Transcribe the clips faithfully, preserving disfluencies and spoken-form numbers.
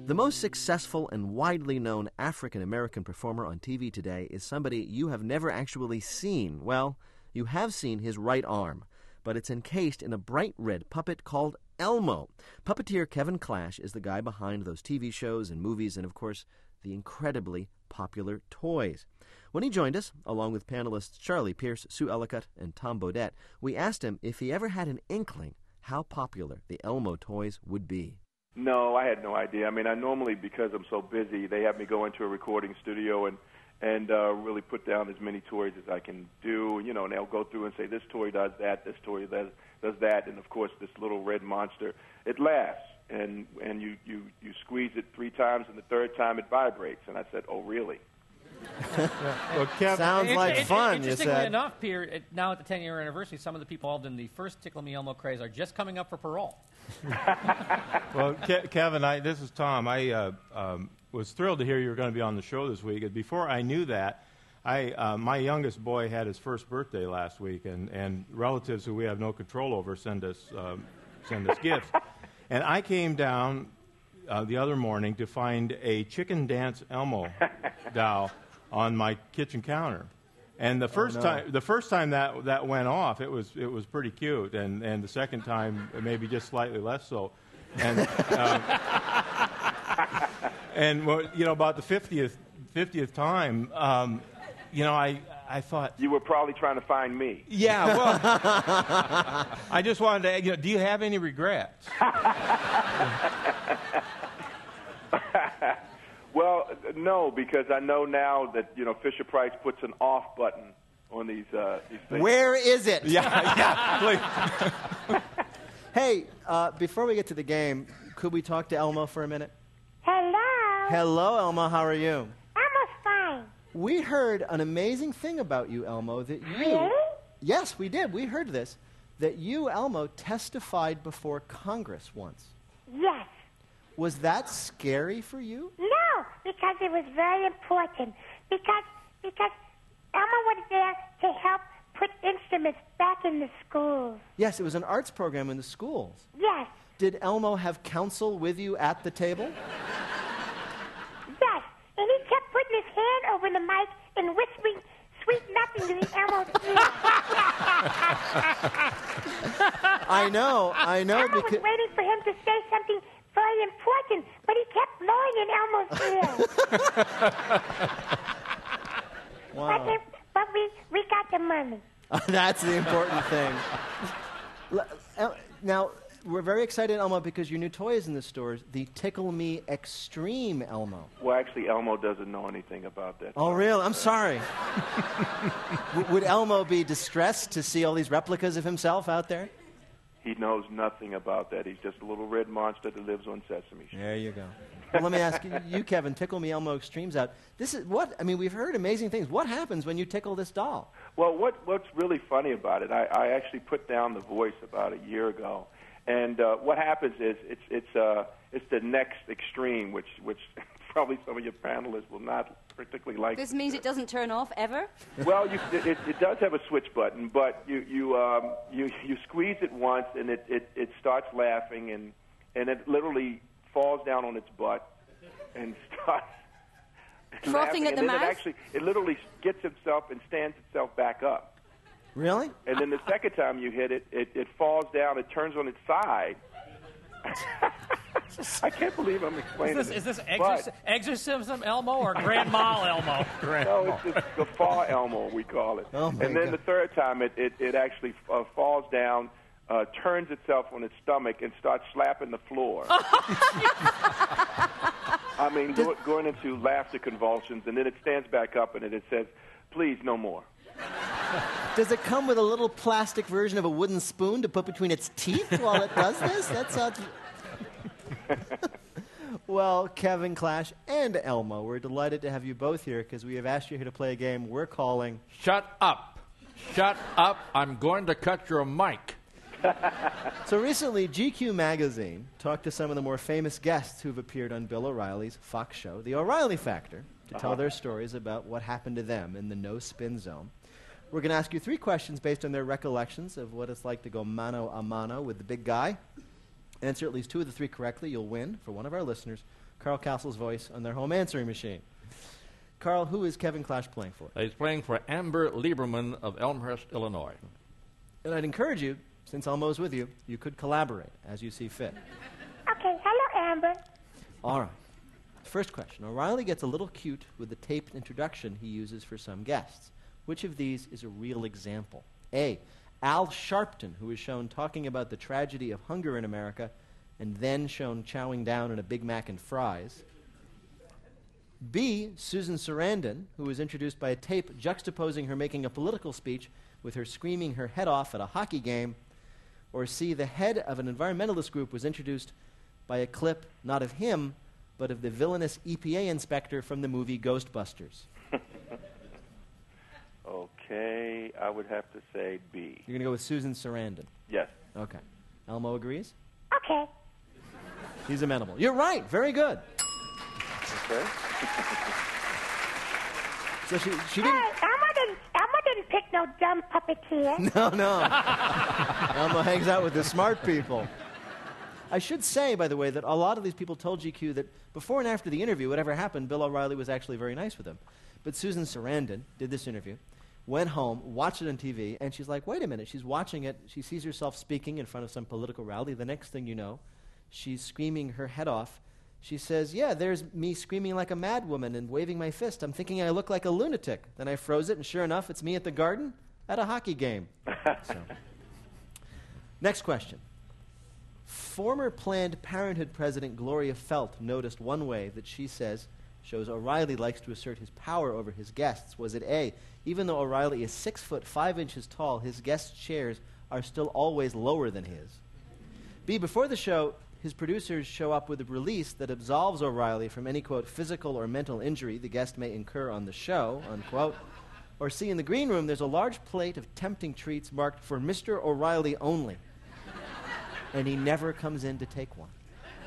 The most successful and widely known African-American performer on T V today is somebody you have never actually seen. Well, you have seen his right arm, but it's encased in a bright red puppet called Elmo. Puppeteer Kevin Clash is the guy behind those T V shows and movies and, of course, the incredibly popular toys. When he joined us, along with panelists Charlie Pierce, Sue Ellicott, and Tom Bodette, we asked him if he ever had an inkling how popular the Elmo toys would be. No, I had no idea. I mean, I normally, because I'm so busy, they have me go into a recording studio and and uh, really put down as many toys as I can do. You know, and they'll go through and say, this toy does that, this toy does, does that, and, of course, this little red monster, it laughs. And and you, you, you squeeze it three times, and the third time it vibrates. And I said, oh, really? Well, Kev, sounds it, like it, fun, interestingly you said. enough, Peter, it, now at the ten-year anniversary, some of the people involved in the first Tickle Me Elmo craze are just coming up for parole. Well, Ke- Kevin, I, this is Tom. I uh, um, was thrilled to hear you were going to be on the show this week. And before I knew that, I, uh, my youngest boy had his first birthday last week, and, and relatives who we have no control over send us, um, send us gifts. And I came down uh, the other morning to find a Chicken Dance Elmo doll on my kitchen counter. And the first oh, no. time, the first time that that went off, it was it was pretty cute, and, and the second time maybe just slightly less so. And um, and well, you know, about the fiftieth fiftieth time, um, you know, I I thought you were probably trying to find me. Yeah, well, I just wanted to, you know, do you have any regrets? Well, no, because I know now that, you know, Fisher-Price puts an off button on these, uh, these things. Where is it? Yeah, yeah, please. Hey, uh, before we get to the game, could we talk to Elmo for a minute? Hello. Hello, Elmo. How are you? Elmo's fine. We heard an amazing thing about you, Elmo, that you... Really? Yes, we did. We heard this, that you, Elmo, testified before Congress once. Yes. Was that scary for you? No, because it was very important. Because because Elmo was there to help put instruments back in the schools. Yes, it was an arts program in the schools. Yes. Did Elmo have counsel with you at the table? Yes, and he kept putting his hand over the mic and whispering sweet nothing to the Elmo's ear. I know, I know. Elmo because was waiting for him to say something very important, but he kept blowing in Elmo's ear. Wow. But, they, but we, we got the money. That's the important thing. L- El- Now, we're very excited, Elmo, because your new toy is in the stores, the Tickle Me Extreme Elmo. Well, actually, Elmo doesn't know anything about that. Oh, really? I'm sorry. w- would Elmo be distressed to see all these replicas of himself out there? He knows nothing about that. He's just a little red monster that lives on Sesame Street. There you go. Well, let me ask you, you, Kevin, Tickle Me Elmo Extreme's out. This is what, I mean, we've heard amazing things. What happens when you tickle this doll? Well, what what's really funny about it, I, I actually put down the voice about a year ago. And uh, what happens is it's it's uh, it's the next extreme, which which probably some of your panelists will not particularly like. This means it doesn't turn off ever? Well, you, it, it does have a switch button, but you you um, you you squeeze it once, and it, it, it starts laughing, and and it literally falls down on its butt and starts frothing laughing, at the and then mouth. It actually it literally gets itself and stands itself back up. Really? And then the second time you hit it, it, it falls down, it turns on its side. I can't believe I'm explaining Is this, is this it, exorc- but- exorcism Elmo or Grandma Elmo? No, it's, it's the fall Elmo, we call it. Oh, my and then God. the third time, it, it, it actually uh, falls down, uh, turns itself on its stomach, and starts slapping the floor. I mean, go, going into laughter convulsions, and then it stands back up, and it, it says, please, no more. Does it come with a little plastic version of a wooden spoon to put between its teeth while it does this? That sounds... Well, Kevin Clash and Elmo, we're delighted to have you both here because we have asked you here to play a game we're calling... Shut up. Shut up. I'm going to cut your mic. So recently, G Q magazine talked to some of the more famous guests who've appeared on Bill O'Reilly's Fox show, The O'Reilly Factor, to tell their stories about what happened to them in the no-spin zone. We're going to ask you three questions based on their recollections of what it's like to go mano a mano with the big guy. Answer at least two of the three correctly, you'll win, for one of our listeners, Carl Castle's voice on their home answering machine. Carl, who is Kevin Clash playing for? He's playing for Amber Lieberman of Elmhurst, Illinois. And I'd encourage you, since Elmo's with you, you could collaborate as you see fit. Okay, hello, Amber. All right. First question. O'Reilly gets a little cute with the taped introduction he uses for some guests. Which of these is a real example? A. Al Sharpton, who is shown talking about the tragedy of hunger in America and then shown chowing down on a Big Mac and fries. B. Susan Sarandon, who was introduced by a tape juxtaposing her making a political speech with her screaming her head off at a hockey game. Or C. The head of an environmentalist group was introduced by a clip not of him, but of the villainous E P A inspector from the movie Ghostbusters. Okay, I would have to say B. You're going to go with Susan Sarandon? Yes. Okay. Elmo agrees? Okay. He's amenable. You're right. Very good. Okay. So she, she Hey, didn't... Elmo didn't, Elmo didn't pick no dumb puppeteer. No, no. Elmo hangs out with the smart people. I should say, by the way, that a lot of these people told G Q that before and after the interview, whatever happened, Bill O'Reilly was actually very nice with them. But Susan Sarandon did this interview, went home, watched it on T V, and she's like, wait a minute. She's watching it. She sees herself speaking in front of some political rally. The next thing you know, she's screaming her head off. She says, yeah, there's me screaming like a madwoman and waving my fist. I'm thinking I look like a lunatic. Then I froze it, and sure enough, it's me at the garden at a hockey game. So. Next question. Former Planned Parenthood President Gloria Felt noticed one way that she says shows O'Reilly likes to assert his power over his guests. Was it A, even though O'Reilly is six foot five inches tall, his guests' chairs are still always lower than his? B, before the show, his producers show up with a release that absolves O'Reilly from any, quote, physical or mental injury the guest may incur on the show, unquote. Or C, in the green room, there's a large plate of tempting treats marked for Mister O'Reilly only, and he never comes in to take one.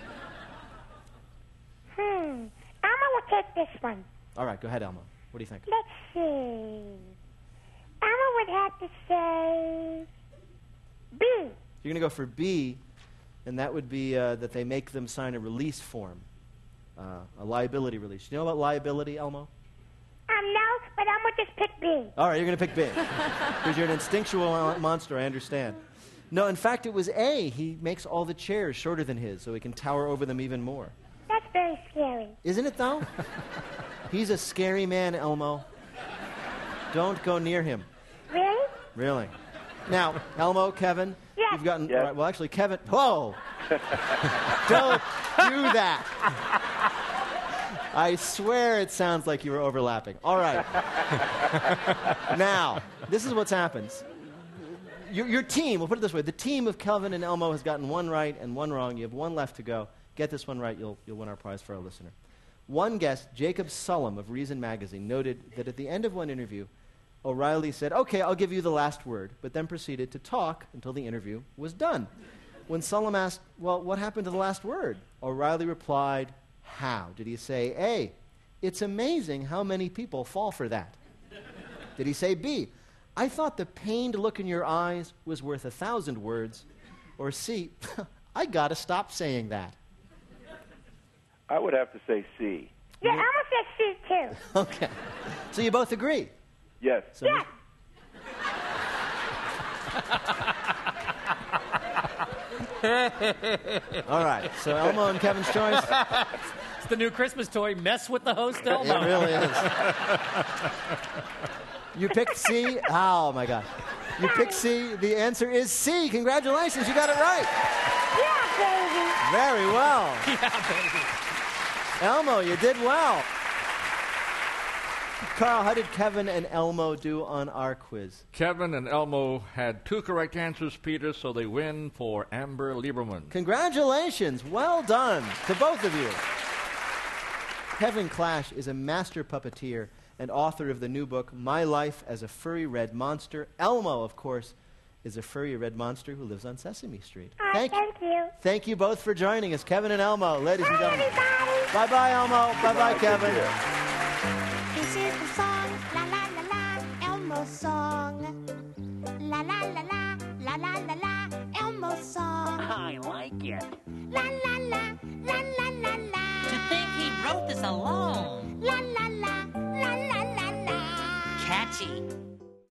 Hmm. Elmo will take this one. All right, go ahead, Elmo. What do you think? Let's see. Elmo would have to say B. You're going to go for B, and that would be uh, that they make them sign a release form, uh, a liability release. You know about liability, Elmo? Um, no, but Elmo just picked B. All right, you're going to pick B, because you're an instinctual mon- monster, I understand. No, in fact, it was A. He makes all the chairs shorter than his, so he can tower over them even more. That's very scary. Isn't it, though? He's a scary man, Elmo. Don't go near him. Really? Really. Now, Elmo, Kevin, Yes. you've gotten... Yes. all right, well, actually, Kevin... Whoa! Don't do that. I swear it sounds like you were overlapping. All right. Now, this is what's happened. Your, your team, we'll put it this way, the team of Kelvin and Elmo has gotten one right and one wrong. You have one left to go. Get this one right, you'll, you'll win our prize for our listener. One guest, Jacob Sullum of Reason Magazine, noted that at the end of one interview, O'Reilly said, okay, I'll give you the last word, but then proceeded to talk until the interview was done. When Sullum asked, well, what happened to the last word? O'Reilly replied, how? Did he say A, it's amazing how many people fall for that? Did he say B, I thought the pained look in your eyes was worth a thousand words? Or C, I gotta stop saying that? I would have to say C. Yeah, Elmo said C, too. Okay. So you both agree? Yes. So Yeah. All right. So Elmo and Kevin's choice? It's the new Christmas toy. Mess with the host, Elmo. It really is. You picked C? Oh, my God. You picked C. The answer is C. Congratulations. You got it right. Yeah, baby. Very well. Yeah, baby. Elmo, you did well. Carl, how did Kevin and Elmo do on our quiz? Kevin and Elmo had two correct answers, Peter, so they win for Amber Lieberman. Congratulations. Well done to both of you. Kevin Clash is a master puppeteer and author of the new book, My Life as a Furry Red Monster. Elmo, of course, is a furry red monster who lives on Sesame Street. All right, Thank you. thank you. Thank you both for joining us, Kevin and Elmo, ladies and Bye, gentlemen. everybody. Bye-bye, Elmo. Bye-bye, Kevin. This is the song, la la la la, Elmo's song. La la la la, la la la la, Elmo's song. I like it. La la la, la la la la. To think us alone. La la la, la la la la. Catchy.